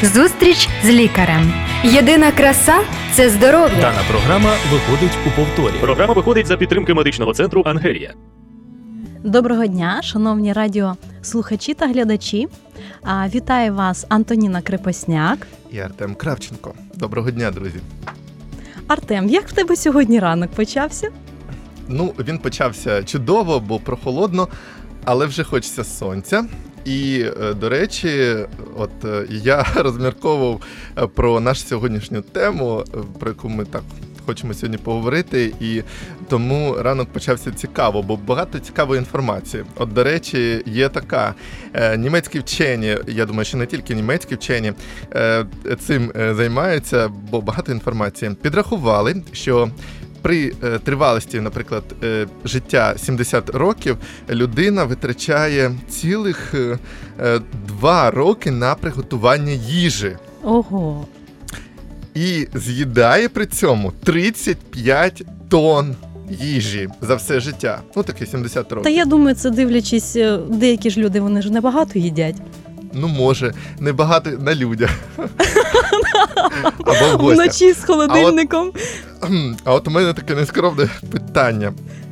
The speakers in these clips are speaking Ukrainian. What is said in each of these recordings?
Зустріч з лікарем. Єдина краса – це здоров'я. Дана програма виходить у повторі. Програма виходить за підтримки медичного центру «Ангелія». Доброго дня, шановні радіослухачі та глядачі. Вітаю вас Антоніна Крепосняк. І Артем Кравченко. Доброго дня, друзі. Артем, як в тебе сьогодні ранок почався? Він почався чудово, бо прохолодно, але вже хочеться сонця. І, до речі, я розмірковував про нашу сьогоднішню тему, про яку ми так хочемо сьогодні поговорити, і тому ранок почався цікаво, бо багато цікавої інформації. До речі, є така, німецькі вчені, я думаю, що не тільки німецькі вчені цим займаються, бо багато інформації. Підрахували, що при тривалості, наприклад, життя 70 років, людина витрачає цілих 2 роки на приготування їжі. Ого! І з'їдає при цьому 35 тонн їжі за все життя. Таке 70 років. Та я думаю, це дивлячись, деякі ж люди, вони ж небагато їдять. Може, небагато на людях. Або в гостях. Вночі з холодильником. А от у мене таке нескромне питання.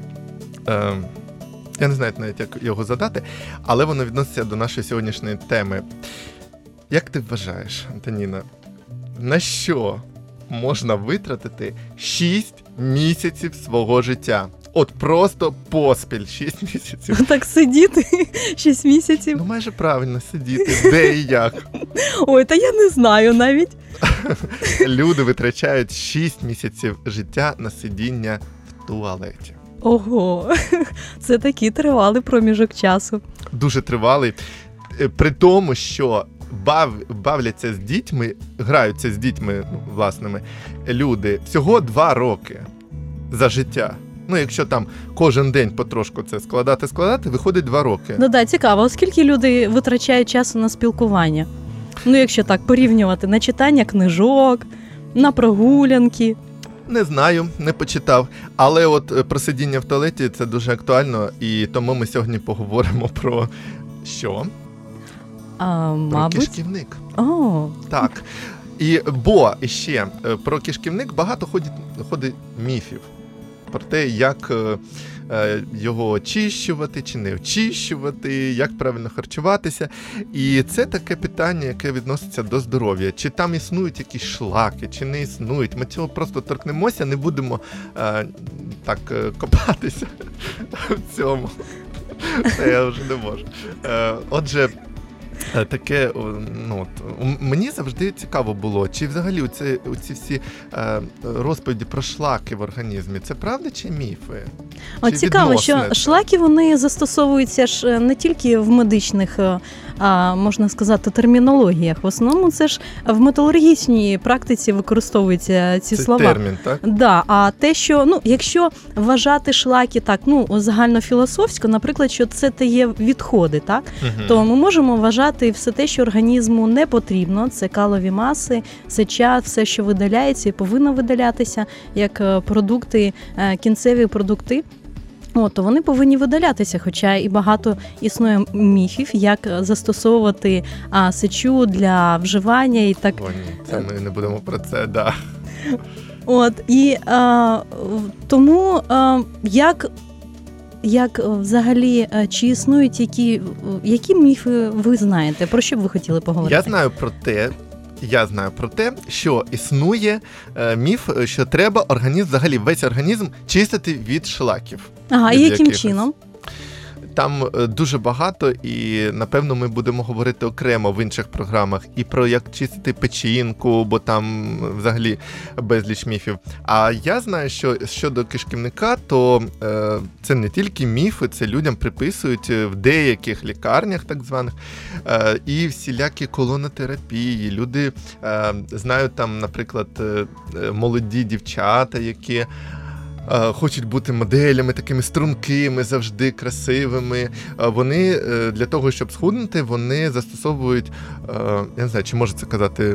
Я не знаю навіть, як його задати, але воно відноситься до нашої сьогоднішньої теми. Як ти вважаєш, Антоніна, на що можна витратити 6 місяців свого життя? Просто поспіль 6 місяців. Так сидіти 6 місяців. Майже правильно сидіти. Де і як? Ой, та я не знаю навіть. Люди витрачають 6 місяців життя на сидіння в туалеті. Ого, це такий тривалий проміжок часу. Дуже тривалий. При тому, що бавляться з дітьми, граються з дітьми власними люди всього 2 роки за життя. Якщо там кожен день потрошку це складати, виходить 2 роки. Цікаво, оскільки люди витрачають часу на спілкування? Якщо так порівнювати, на читання книжок, на прогулянки. Не знаю, не почитав. Але про сидіння в туалеті це дуже актуально, і тому ми сьогодні поговоримо про що? Мабуть. Про кишківник. О. Так. Бо ще про кишківник багато ходить міфів. Про те, як його очищувати чи не очищувати, як правильно харчуватися. І це таке питання, яке відноситься до здоров'я. Чи там існують якісь шлаки, чи не існують. Ми цього просто торкнемося, не будемо копатися в цьому. Я вже не можу. Отже, таке, мені завжди цікаво було, чи взагалі оці всі розповіді про шлаки в організмі, це правда чи міфи? Чи цікаво, що шлаки, вони застосовуються ж не тільки в медичних, можна сказати, термінологіях. В основному це ж в металургічній практиці використовуються ці слова. Це термін, так? Да, а те, що, якщо вважати шлаки так, загальнофілософсько, наприклад, що це є відходи, так? Угу. То ми можемо вважати все те, що організму не потрібно, це калові маси, сеча, все, що видаляється і повинно видалятися, як продукти, кінцеві продукти. То вони повинні видалятися, хоча і багато існує міфів, як застосовувати сечу для вживання і так. Це ми не будемо про це, да. Тому як взагалі, чи існують які міфи ви знаєте? Про що б ви хотіли поговорити? Я знаю про те, що існує міф, що треба весь організм чистити від шлаків. І яким чином? Там дуже багато, і, напевно, ми будемо говорити окремо в інших програмах і про як чистити печінку, бо там взагалі безліч міфів. А я знаю, що щодо кишківника, то це не тільки міфи, це людям приписують в деяких лікарнях, так званих, і всілякі колонотерапії. Люди знають там, наприклад, молоді дівчата, які хочуть бути моделями, такими стрункими, завжди красивими. Вони для того, щоб схуднути, вони застосовують, я не знаю, чи можу це казати...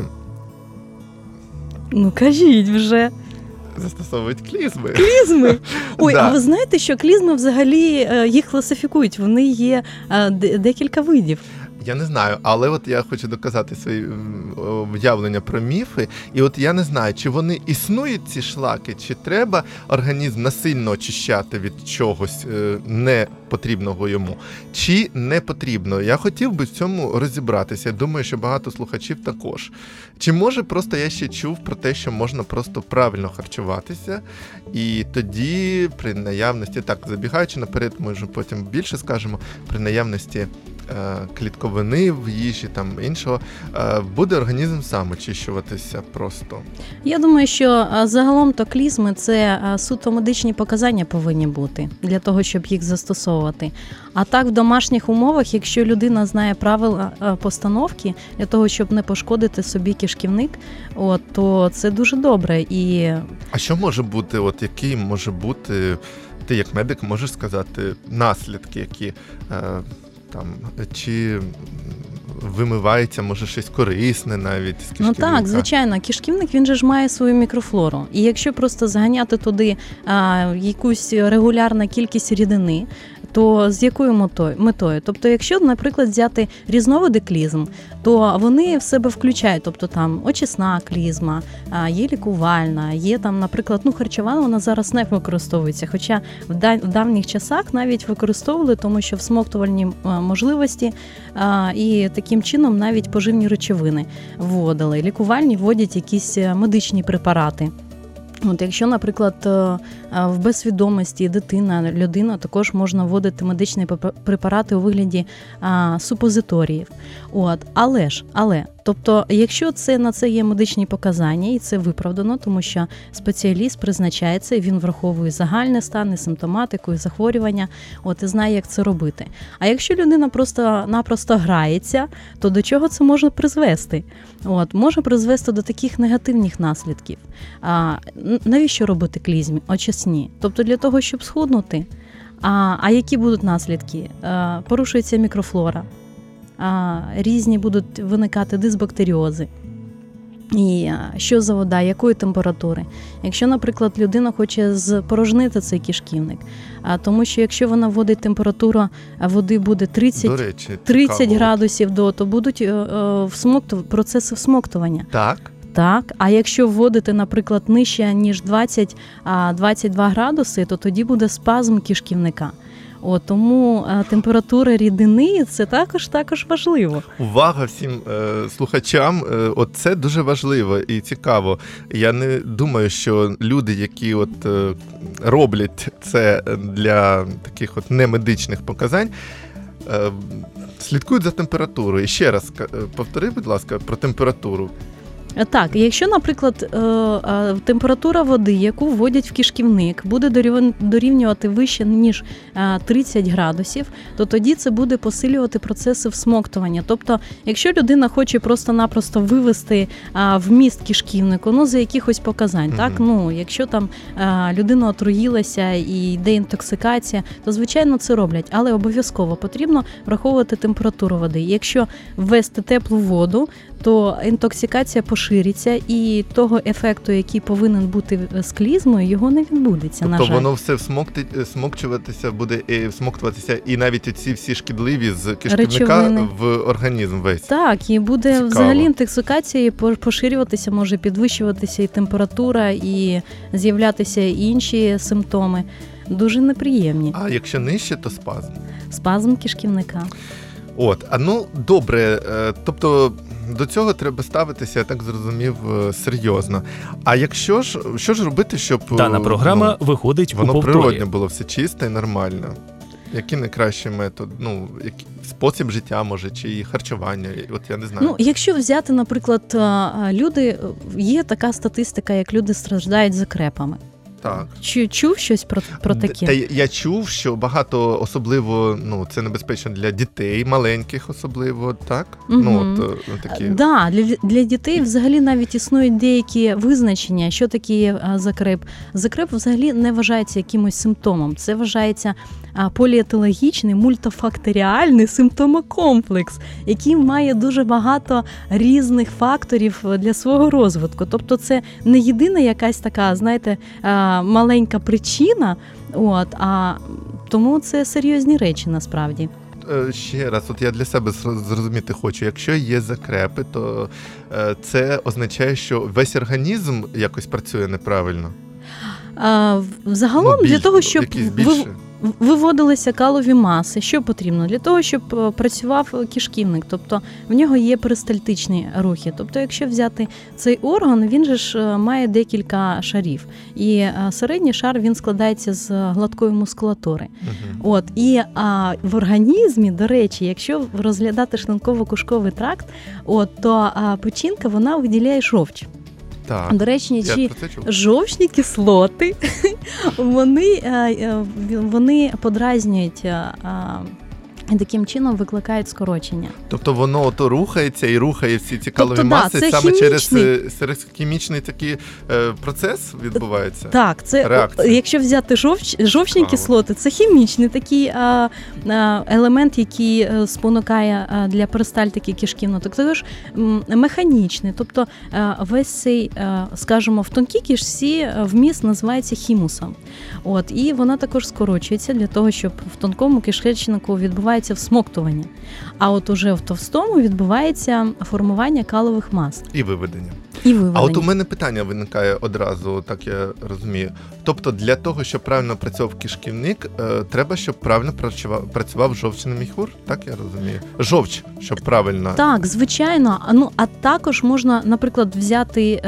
Кажіть вже. Застосовують клізми. Клізми? Ой, да. А ви знаєте, що клізми взагалі їх класифікують? Вони є декілька видів. Я не знаю, але от я хочу доказати свої уявлення про міфи, і от я не знаю, чи вони існують, ці шлаки, чи треба організм насильно очищати від чогось непотрібного йому, чи не потрібно. Я хотів би в цьому розібратися, я думаю, що багато слухачів також. Чи може просто я ще чув про те, що можна просто правильно харчуватися, і тоді при наявності, так, забігаючи наперед, може потім більше скажемо, при наявності клітковини в їжі, там іншого, буде організм сам очищуватися просто? Я думаю, що загалом то клізми – це суто медичні показання повинні бути для того, щоб їх застосовувати. А так в домашніх умовах, якщо людина знає правила постановки для того, щоб не пошкодити собі кишківник, то це дуже добре. А що може бути, який може бути, ти як медик можеш сказати, наслідки, які чи вимивається, може, щось корисне навіть з кишківника? Ну так, звичайно, кишківник, він же ж має свою мікрофлору. І якщо просто заганяти туди якусь регулярну кількість рідини, то з якою метою? Тобто, якщо, наприклад, взяти різновиди клізм, то вони в себе включають, тобто там очисна клізма, є лікувальна, є там, наприклад, харчова, вона зараз не використовується, хоча в давніх часах навіть використовували, тому що всмоктувальні можливості і таким чином навіть поживні речовини вводили. Лікувальні вводять якісь медичні препарати. Якщо, наприклад, в безсвідомості людина, також можна вводити медичні препарати у вигляді супозиторіїв. Але, тобто, якщо на це є медичні показання, і це виправдано, тому що спеціаліст призначається, і він враховує загальний стан, і симптоматику, і захворювання, і знає, як це робити. А якщо людина просто-напросто грається, то до чого це може призвести? Може призвести до таких негативних наслідків. Навіщо робити клізми очисні? Тобто для того, щоб схуднути. А які будуть наслідки? Порушується мікрофлора. Різні будуть виникати дисбактеріози. І що за вода, якої температури? Якщо, наприклад, людина хоче спорожнити цей кишківник, тому що якщо вона вводить температуру води буде 30 градусів, то будуть процеси всмоктування. Так, а якщо вводити, наприклад, нижче, ніж 20-22 градуси, то тоді буде спазм кишківника. Тому температура рідини – це також важливо. Увага всім слухачам, це дуже важливо і цікаво. Я не думаю, що люди, які роблять це для таких немедичних показань, слідкують за температурою. І ще раз повтори, будь ласка, про температуру. Так, якщо, наприклад, температура води, яку вводять в кишківник, буде дорівнювати вище, ніж 30 градусів, то тоді це буде посилювати процеси всмоктування. Тобто, якщо людина хоче просто-напросто вивести вміст кишківнику, за якихось показань, так, якщо там людина отруїлася і йде інтоксикація, то, звичайно, це роблять. Але обов'язково потрібно враховувати температуру води. Якщо ввести теплу воду, то інтоксикація пошириться, і того ефекту, який повинен бути з клізмою, його не відбудеться, на жаль. Тобто воно все всмоктуватися буде, всмоктуватися, і навіть оці всі шкідливі з кишківника речовини в організм весь. Так, і буде цікаво. Взагалі інтоксикація поширюватися, може підвищуватися і температура, і з'являтися інші симптоми. Дуже неприємні. А якщо нижче, то спазм? Спазм кишківника. Добре, тобто до цього треба ставитися, я так зрозумів, серйозно. А що ж робити, щоб дана програма виходить у повторі? Воно природне було все чисто і нормально. Який найкращий метод? Спосіб життя, може, чи харчування? Я не знаю. Якщо взяти, наприклад, є така статистика, як люди страждають закрепами. Так. Чув щось про таке? Я чув, що багато, особливо, це небезпечно для дітей, маленьких особливо, так? Такі. Да, для дітей взагалі навіть існують деякі визначення, що таке закреп. Закреп взагалі не вважається якимось симптомом. Це вважається поліетиологічний мультифакторіальний симптомокомплекс, який має дуже багато різних факторів для свого розвитку. Тобто це не єдина якась така, маленька причина, тому це серйозні речі насправді. ще раз, от я для себе зрозуміти хочу, якщо є закрепи, то це означає, що весь організм якось працює неправильно? Загалом для того, щоб більше. Виводилися калові маси. Що потрібно? Для того, щоб працював кишківник, тобто в нього є перистальтичні рухи. Тобто, якщо взяти цей орган, він же ж має декілька шарів. І середній шар, він складається з гладкої мускулатури. От, і в організмі, до речі, якщо розглядати шлунково-кишковий тракт, то печінка, вона виділяє жовч. Так. До речі, ці жовчні кислоти, вони подразнюють і таким чином викликають скорочення. Тобто воно ото рухається і рухає всі ці калові маси саме через хімічний такий процес відбувається? Так, це якщо взяти жовчні кислоти, це хімічний такий елемент, який спонукає для перистальтики кишківного. Також механічний, тобто весь цей, скажімо, в тонкій кишці вміст називається хімусом. От, і вона також скорочується для того, щоб в тонкому кишечнику відбувається всмоктування. А от уже в товстому відбувається формування калових мас. І виведення. А от у мене питання виникає одразу, так я розумію. Тобто для того, щоб правильно працював кишківник, треба, щоб правильно працював жовчний міхур, так я розумію? Жовч, щоб правильно. Так, звичайно. А також можна, наприклад, взяти...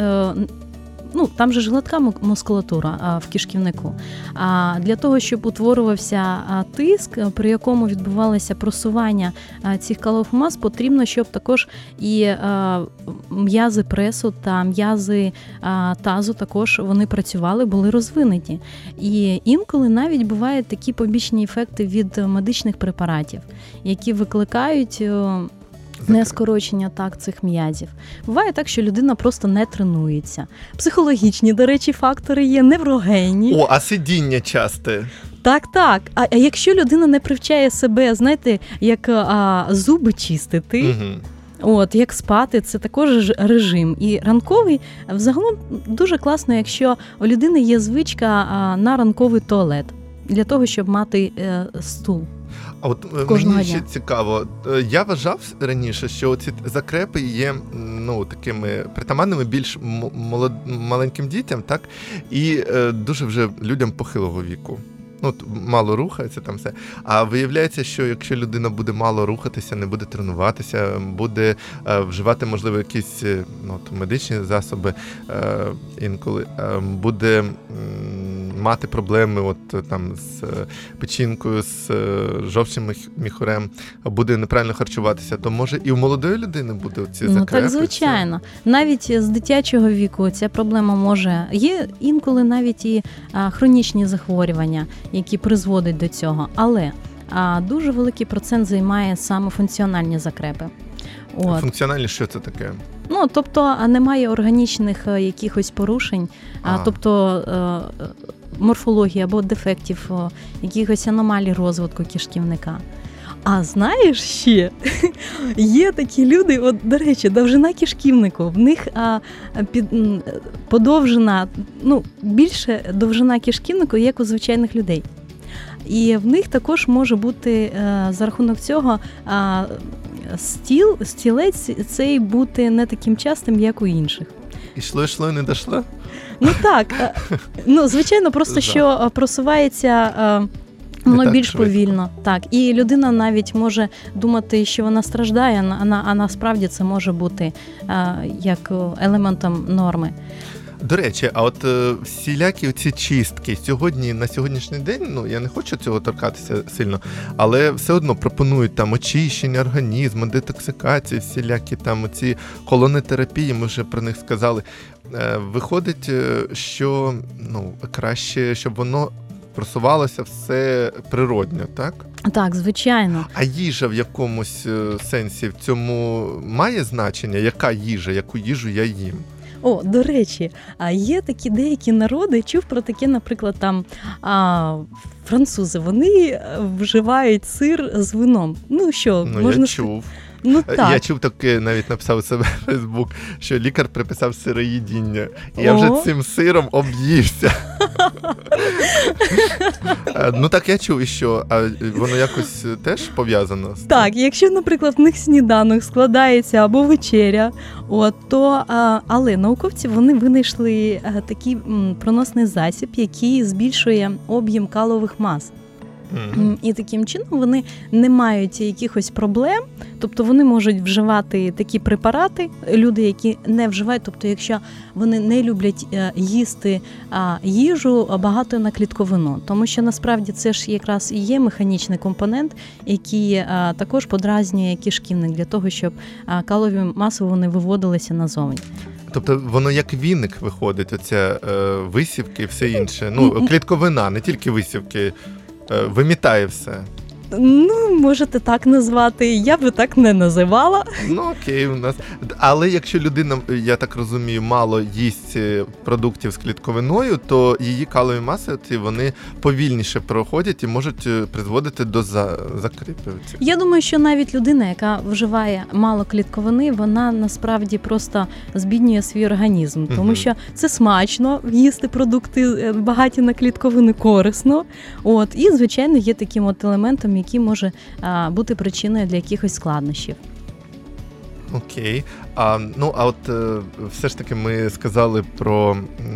там же ж гладка мускулатура в кишківнику. А для того, щоб утворювався тиск, при якому відбувалося просування цих калових мас, потрібно, щоб також і м'язи пресу та м'язи тазу також вони працювали, були розвинуті. І інколи навіть бувають такі побічні ефекти від медичних препаратів, які викликають не скорочення цих м'язів. Буває так, що людина просто не тренується. Психологічні, до речі, фактори є, неврогенні. А сидіння часте. Так. А якщо людина не привчає себе, знаєте, як зуби чистити, як спати, це також режим. І ранковий, взагалом, дуже класно, якщо у людини є звичка на ранковий туалет, для того, щоб мати стул. А от мені ще цікаво, я вважав раніше, що ці закрепи є такими притаманними більш маленьким дітям, так? І дуже вже людям похилого віку. Мало рухається там все. А виявляється, що якщо людина буде мало рухатися, не буде тренуватися, буде вживати, можливо, якісь медичні засоби інколи, буде мати проблеми з печінкою, з жовчним міхурем, буде неправильно харчуватися, то може і у молодої людини буде ці закрепи? Так, звичайно. Навіть з дитячого віку ця проблема може. Є інколи навіть і хронічні захворювання, які призводять до цього. Але дуже великий процент займає саме функціональні закрепи. Функціональні, що це таке? Тобто немає органічних якихось порушень, тобто морфології або дефектів, якихось аномалій розвитку кишківника. А знаєш ще, є такі люди, до речі, довжина кишківнику, в них подовжена, більше довжина кишківнику, як у звичайних людей. І в них також може бути за рахунок цього стілець цей бути не таким частим, як у інших. Ішло, не дошло? Так. Звичайно, просто що просувається воно більш повільно. Так. І людина навіть може думати, що вона страждає, а насправді це може бути як елементом норми. До речі, а от всілякі оці чистки на сьогоднішній день, я не хочу цього торкатися сильно, але все одно пропонують там очищення організму, детоксикації, всілякі там оці колонотерапії, ми вже про них сказали. Виходить, що краще, щоб воно просувалося все природньо, так? Так, звичайно. А їжа в якомусь сенсі в цьому має значення? Яка їжа, яку їжу я їм? До речі, є такі деякі народи, чув про таке, наприклад, там французи, вони вживають сир з вином. Я чув. Ну так. Я чув таке, навіть написав у себе в Фейсбук, що лікар приписав сироїдіння. І я вже цим сиром об'ївся. Ну так я чув, і що? А воно якось теж пов'язано з тим? Так, якщо, наприклад, в них сніданок складається або вечеря, але науковці вони винайшли такий проносний засіб, який збільшує об'єм калових мас. І таким чином вони не мають якихось проблем, тобто вони можуть вживати такі препарати, люди, які не вживають, тобто якщо вони не люблять їсти їжу багато на клітковину, тому що насправді це ж якраз і є механічний компонент, який також подразнює кишківник для того, щоб калові маси вони виводилися назовні. Тобто воно як віник виходить, оця висівки і все інше. Ну, клітковина, не тільки висівки, вимітає все. Ну, можете так назвати, я би так не називала. Ну, окей, у нас. Але якщо людина, я так розумію, мало їсть продуктів з клітковиною, то її калові маси, вони повільніше проходять і можуть призводити до закріплювання. Я думаю, що навіть людина, яка вживає мало клітковини, вона насправді просто збіднює свій організм, тому що це смачно, їсти продукти багаті на клітковини корисно. І, звичайно, є таким от елементом, який може бути причиною для якихось складнощів. Окей. А от все ж таки ми сказали про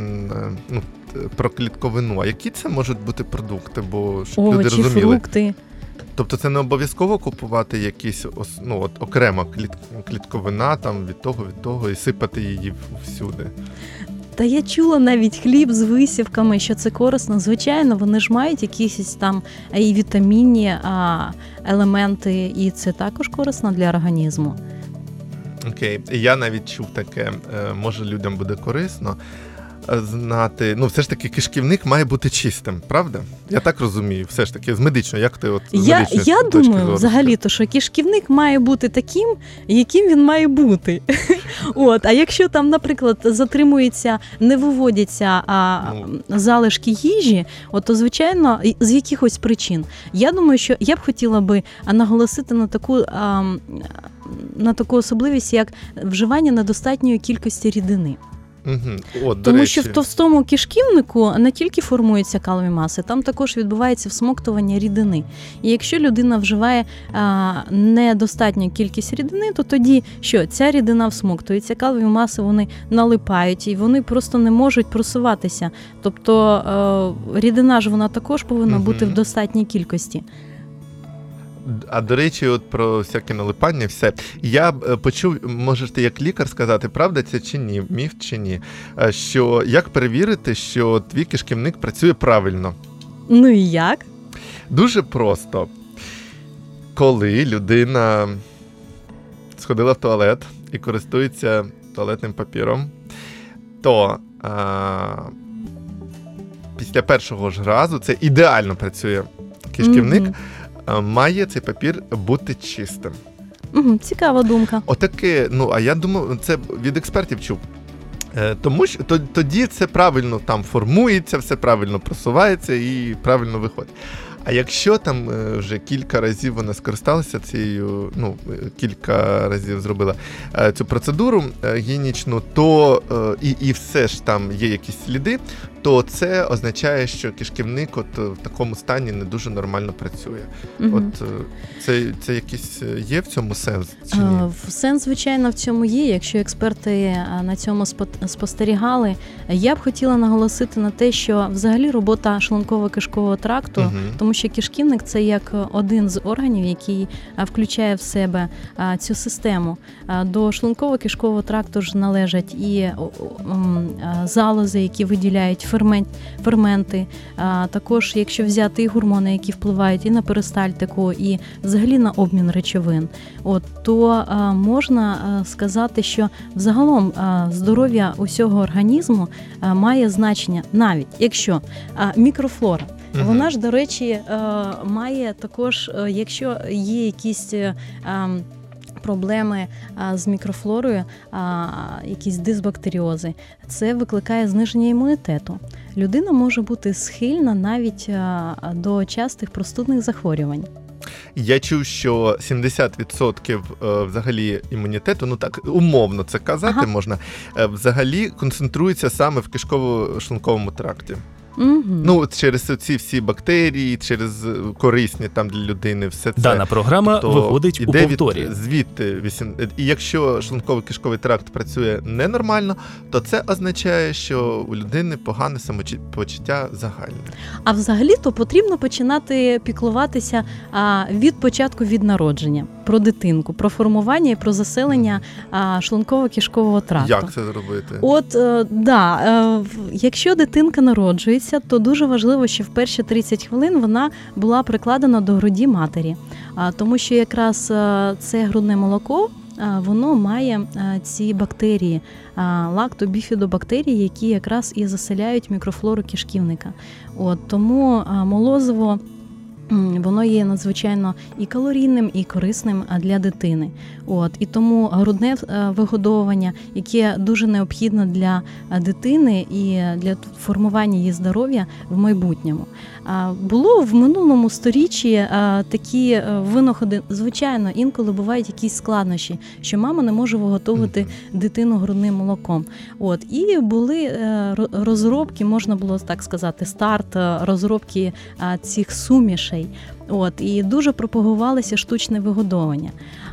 клітковину. А які це можуть бути продукти? Бо щоб люди розуміли. Фрукти. Тобто це не обов'язково купувати якісь окрема клітковина там від того і сипати її всюди? Та я чула навіть хліб з висівками, що це корисно. Звичайно, вони ж мають якісь там і вітамінні елементи, і це також корисно для організму. Окей, я навіть чув таке, може людям буде корисно знати, все ж таки кишківник має бути чистим, правда? Я так розумію, все ж таки, з медичної, як ти Я думаю, взагалі-то, що кишківник має бути таким, яким він має бути. А якщо там, наприклад, затримується, не виводяться залишки їжі, то, звичайно, з якихось причин. Я думаю, що я б хотіла би наголосити на таку особливість, як вживання недостатньої кількості рідини. Тому що в товстому кишківнику не тільки формуються калові маси, там також відбувається всмоктування рідини. І якщо людина вживає недостатню кількість рідини, то тоді що? Ця рідина всмоктується, калові маси вони налипають і вони просто не можуть просуватися. Тобто рідина ж вона також повинна бути в достатній кількості. А до речі, от про всяке налипання, все. Я почув, можете як лікар сказати, правда це чи ні, міф чи ні, що як перевірити, що твій кишківник працює правильно? Ну і як? Дуже просто. Коли людина сходила в туалет і користується туалетним папіром, то після першого ж разу це ідеально працює кишківник, має цей папір бути чистим. Цікава думка. Отаке, а я думаю, це від експертів чув. Тому що тоді це правильно там формується, все правильно просувається і правильно виходить. А якщо там вже кілька разів вона скористалася цією, кілька разів зробила цю процедуру гігієнічну, то і все ж там є якісь сліди, то це означає, що кишківник в такому стані не дуже нормально працює. Це якийсь є в цьому сенс чи ні? Сенс, звичайно, в цьому є. Якщо експерти на цьому спостерігали, я б хотіла наголосити на те, що взагалі робота шлунково-кишкового тракту, тому що кишківник – це як один з органів, який включає в себе цю систему. До шлунково-кишкового тракту ж належать і залози, які виділяють ферменти. Також, якщо взяти і гормони, які впливають і на перистальтику, і взагалі на обмін речовин, то можна сказати, що взагалом здоров'я усього організму має значення, навіть якщо мікрофлора. Вона ж, до речі, має також, якщо є якісь проблеми з мікрофлорою, якісь дисбактеріози, це викликає зниження імунітету. Людина може бути схильна навіть до частих простудних захворювань. Я чув, що 70% взагалі імунітету, ну так, умовно це казати можна, взагалі концентрується саме в кишково-шлунковому тракті. Угу. Ну, через ці всі бактерії, через корисні там для людини, все це. Дана програма виходить у повторі. Звідти. І якщо шлунково-кишковий тракт працює ненормально, то це означає, що у людини погане самопочуття загальне. А взагалі-то потрібно починати піклуватися від початку, від народження, про дитинку, про формування і про заселення шлунково-кишкового тракту. Як це зробити? От, якщо дитинка народжується, то дуже важливо, що в перші 30 хвилин вона була прикладена до груді матері. Тому що якраз це грудне молоко, воно має ці бактерії, лактобіфідобактерії, які якраз і заселяють мікрофлору кишківника. От, тому молозиво, воно є надзвичайно і калорійним, і корисним для дитини. От, і тому грудне вигодовування, яке дуже необхідно для дитини і для формування її здоров'я в майбутньому. Було в минулому сторіччі такі винаходи, звичайно, інколи бувають якісь складнощі, що мама не може виготовити дитину грудним молоком. От, і були розробки, можна було так сказати, старт розробки цих сумішей. От, і дуже пропагувалося штучне вигодовування.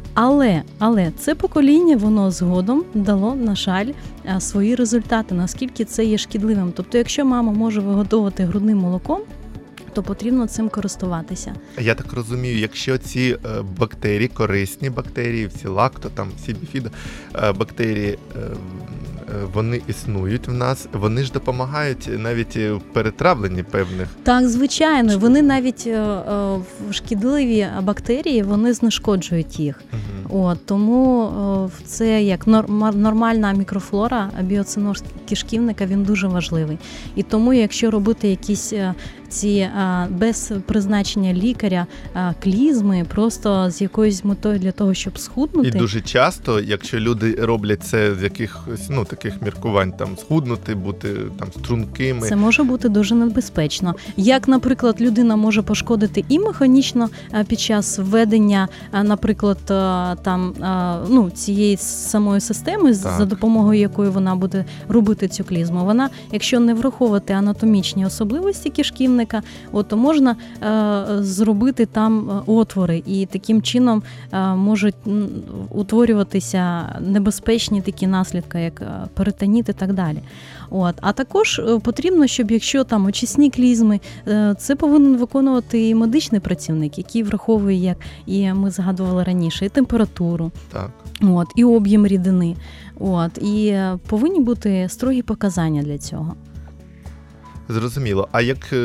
Але це покоління, воно згодом дало, на жаль, свої результати, наскільки це є шкідливим. Тобто, якщо мама може вигодовувати грудним молоком, то потрібно цим користуватися. Я так розумію, якщо ці бактерії, корисні бактерії, всі лакто, там, всі біфідобактерії, вони існують в нас, вони ж допомагають навіть в перетравленні певних. Так, звичайно, вони навіть шкідливі бактерії, вони знешкоджують їх. От, тому це як нормальна мікрофлора, біоциноз кишківника, він дуже важливий. І тому, якщо робити якісь ці без призначення лікаря клізми, просто з якоюсь метою для того, щоб схуднути. І дуже часто, якщо люди роблять це з якихось, ну, таких міркувань, там, схуднути, бути там стрункими. Це може бути дуже небезпечно. Як, наприклад, людина може пошкодити і механічно під час введення, наприклад, там, ну, цієї самої системи, так, за допомогою якої вона буде робити цю клізму. Вона, якщо не враховувати анатомічні особливості кишківника, то можна зробити там отвори, і таким чином можуть утворюватися небезпечні такі наслідки, як перитоніт і так далі. От. А також потрібно, щоб якщо там очисні клізми, це повинен виконувати і медичний працівник, який враховує, як і ми згадували раніше, і температуру, так, от, і об'єм рідини. От, і повинні бути строгі показання для цього. Зрозуміло. А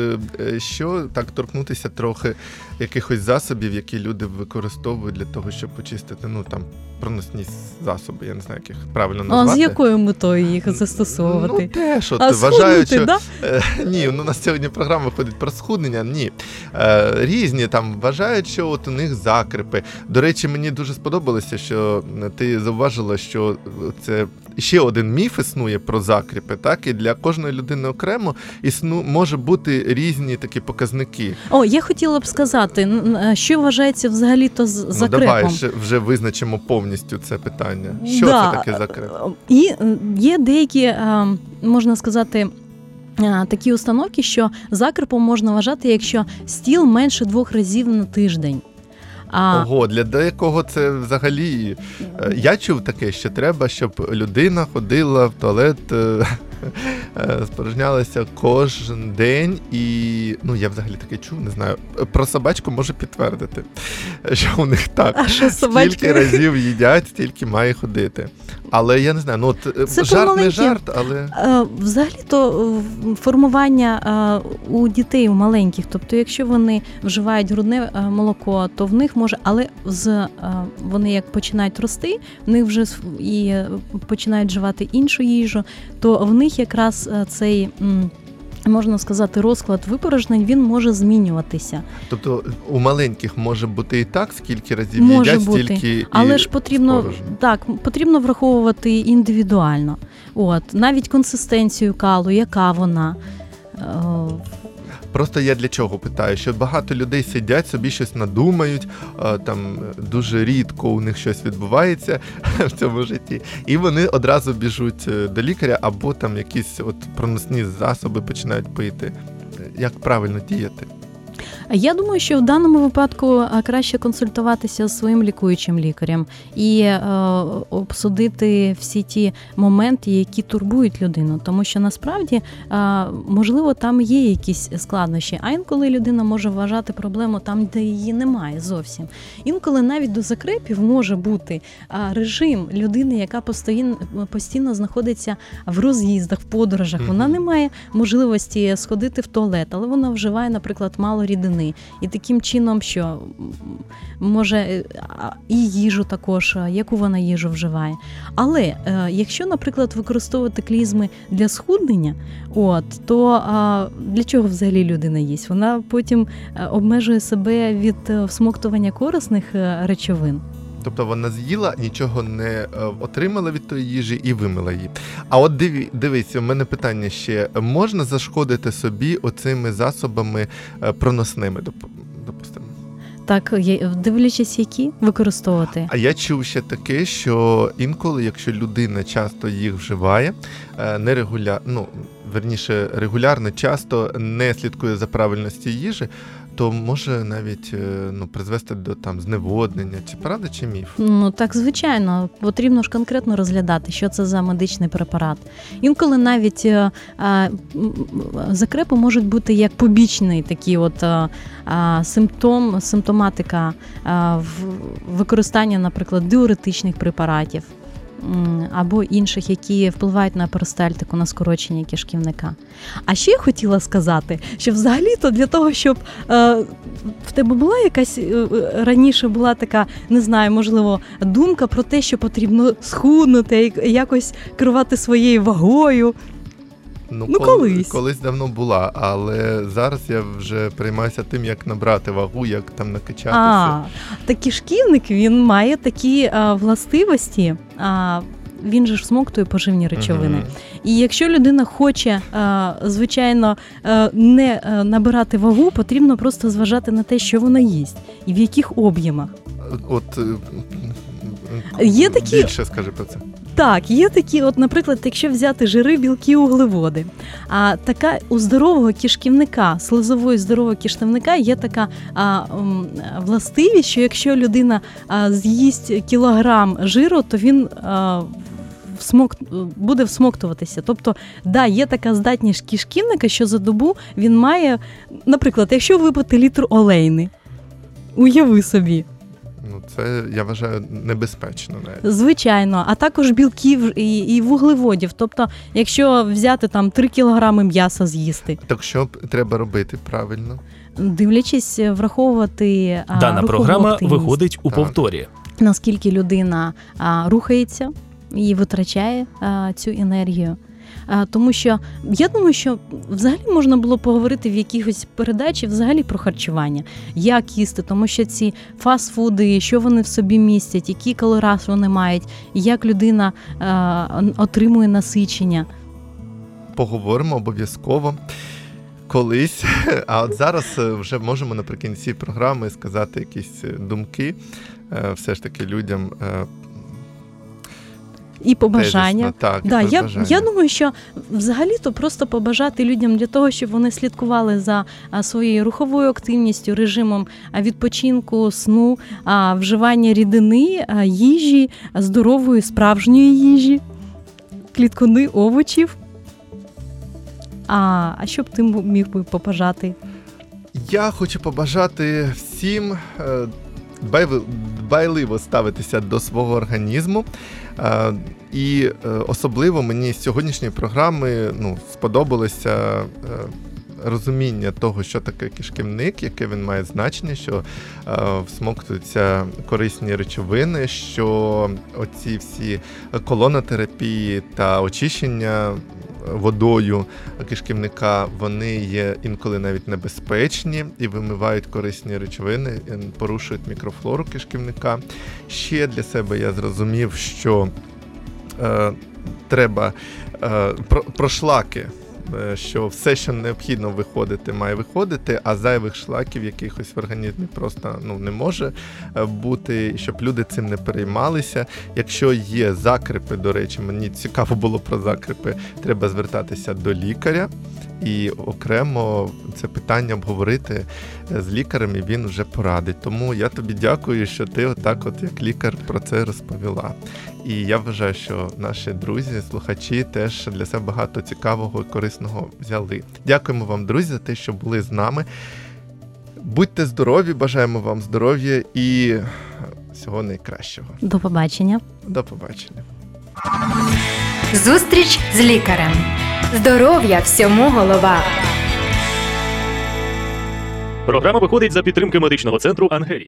що так торкнутися трохи якихось засобів, які люди використовують для того, щоб почистити, ну, там, проносні засоби, я не знаю, як їх правильно назвати. А з якою метою їх застосовувати? Ну, теж, вважають, що... Да? Ні, у нас сьогодні програма виходить про схуднення, ні. Різні там вважають, що от у них закрипи. До речі, мені дуже сподобалося, що ти зауважила, що це ще один міф існує про закріпи, так? І для кожної людини окремо може бути різні такі показники. Я хотіла б сказати, що вважається взагалі-то закрепом. Ну, давай вже визначимо повністю це питання. Що це таке закреп? І є деякі, можна сказати, такі установки, що закрепом можна вважати, якщо стіл менше 2 разів на тиждень. Ого, для деякого це взагалі... Я чув таке, що треба, щоб людина ходила в туалет, спорожнялася кожен день і... Ну, я взагалі таке чув, не знаю. Про собачку можу підтвердити, що у них так. Скільки разів їдять, стільки має ходити. Але я не знаю, ну от це жарт не жарт, але... Взагалі-то формування у дітей, у маленьких, тобто якщо вони вживають грудне молоко, то в них може, але вони як починають рости, в них вже і починають вживати іншу їжу, то в них якраз цей, можна сказати, розклад випорожнень, він може змінюватися. Тобто у маленьких може бути і так, скільки разів їдять, стільки і але ж потрібно враховувати індивідуально. От, навіть консистенцію калу, яка вона. Просто я для чого питаю, що багато людей сидять, собі щось надумають, там дуже рідко у них щось відбувається в цьому житті, і вони одразу біжуть до лікаря або там якісь от проносні засоби починають пити. Як правильно діяти? Я думаю, що в даному випадку краще консультуватися з своїм лікуючим лікарем і обсудити всі ті моменти, які турбують людину. Тому що насправді, можливо, там є якісь складнощі, а інколи людина може вважати проблему там, де її немає зовсім. Інколи навіть до закрепів може бути режим людини, яка постійно знаходиться в роз'їздах, в подорожах. Вона не має можливості сходити в туалет, але вона вживає, наприклад, мало рідини. І таким чином, що може і їжу також, яку вона їжу вживає. Але якщо, наприклад, використовувати клізми для схуднення, то для чого взагалі людина їсть? Вона потім обмежує себе від всмоктування корисних речовин. Тобто вона з'їла, нічого не отримала від тої їжі і вимила її. А от дивись, у мене питання ще. Можна зашкодити собі оцими засобами проносними, допустимо? Так, дивлячись, які використовувати. А я чув ще таке, що інколи, якщо людина часто їх вживає, регулярно, часто не слідкує за правильністю їжі, то може навіть призвести до зневоднення. Чи правда, чи міф? Так, звичайно. Потрібно ж конкретно розглядати, що це за медичний препарат. Інколи навіть закрепи можуть бути як побічний такий симптоматика використання, наприклад, диуретичних препаратів або інших, які впливають на перистальтику, на скорочення кишківника. А ще я хотіла сказати, що взагалі-то для того, щоб в тебе була якась раніше була така, не знаю, можливо, думка про те, що потрібно схуднути, якось керувати своєю вагою. Колись давно була, але зараз я вже приймаюся тим, як набрати вагу, як там накачатися. Так кишківник, він має такі властивості, він же ж всмоктує поживні речовини. І якщо людина хоче, звичайно, не набирати вагу, потрібно просто зважати на те, що вона їсть і в яких об'ємах. Є такі... Більше скажи про це. Так, є такі, наприклад, якщо взяти жири, білки, вуглеводи. А така у здорового кишківника, слизової здорового кишківника є така властивість, що якщо людина з'їсть кілограм жиру, то він буде всмоктуватися. Тобто, є така здатність кишківника, що за добу він має, наприклад, якщо випити літр олейни, уяви собі. Це, я вважаю, небезпечно навіть. Звичайно, а також білків і вуглеводів. Тобто, якщо взяти 3 кілограми м'яса з'їсти. Так що треба робити правильно? Дивлячись, враховувати дана програма виходить у повторі. Наскільки людина рухається і витрачає цю енергію. Тому що, я думаю, що взагалі можна було поговорити в якихось передачі взагалі про харчування, як їсти, тому що ці фастфуди, що вони в собі містять, які калорії вони мають, як людина отримує насичення. Поговоримо обов'язково колись, а от зараз вже можемо наприкінці програми сказати якісь думки все ж таки людям. І побажання. Побажання. Я думаю, що взагалі-то просто побажати людям для того, щоб вони слідкували за своєю руховою активністю, режимом відпочинку, сну, вживання рідини, їжі, здорової, справжньої їжі, клітковини, овочів. А що б ти міг би побажати? Я хочу побажати всім дбайливо ставитися до свого організму. І особливо мені з сьогоднішньої програми сподобалося розуміння того, що таке кишківник, яке він має значення, що всмоктуються корисні речовини, що оці всі колонотерапії та очищення водою кишківника, вони є інколи навіть небезпечні і вимивають корисні речовини, порушують мікрофлору кишківника. Ще для себе я зрозумів, що треба про шлаки. що все, що необхідно виходити, має виходити, а зайвих шлаків якихось в організмі просто не може бути, щоб люди цим не переймалися. Якщо є закрепи, до речі, мені цікаво було про закрепи, треба звертатися до лікаря і окремо це питання обговорити з лікарем, і він вже порадить. Тому я тобі дякую, що ти отак як лікар про це розповіла. І я вважаю, що наші друзі, слухачі теж для себе багато цікавого і корисного взяли. Дякуємо вам, друзі, за те, що були з нами. Будьте здорові, бажаємо вам здоров'я і всього найкращого. До побачення. До побачення. Зустріч з лікарем. Здоров'я всьому голова. Програма виходить за підтримки медичного центру «Ангелія».